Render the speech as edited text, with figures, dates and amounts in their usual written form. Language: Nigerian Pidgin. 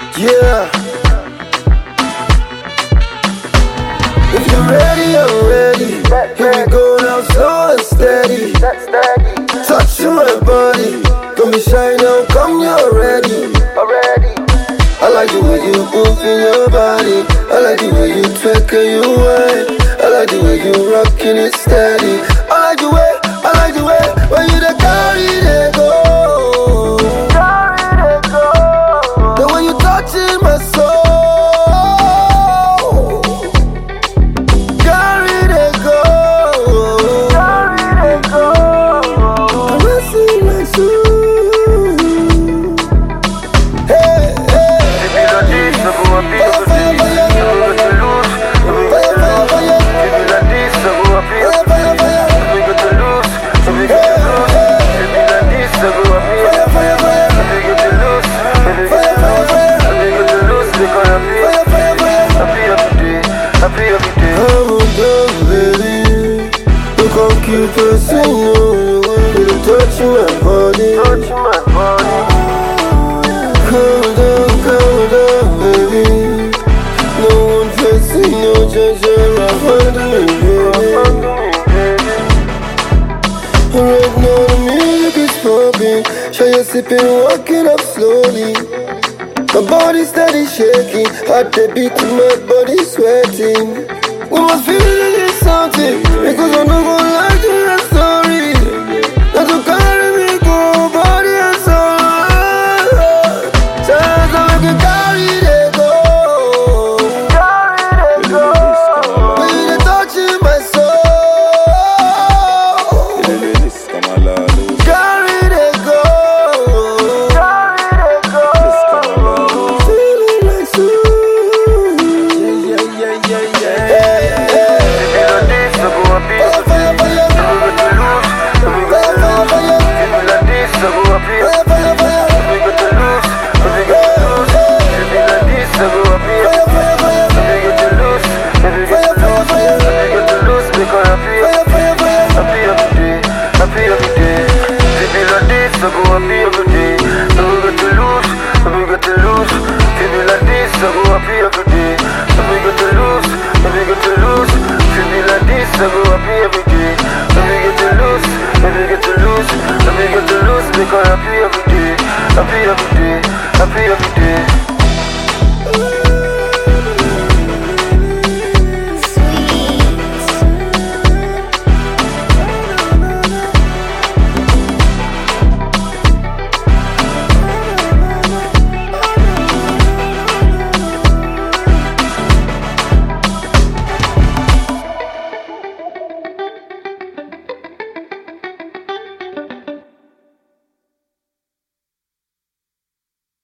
Yeah. If you're ready, I'm ready. Here we go now, slow and steady. Touching my body. Don't be shy now, come you're ready. I like the way you move in your body. I like the way you twerk and you whine. I like the way you rockin' it steady. I like the way when you the carry they go. The way you touching my soul. Carry they go. Caressing my soul. Hey, cute person, you touching my body. Calm down, baby. No one facing, no judge, I'm handling, baby. Right now the music is popping. Sure you're sipping, walking up slowly. My body steady shaking, heart the beating, my body sweating. We must feel it something, because I'm not gonna lie to your story. Not to carry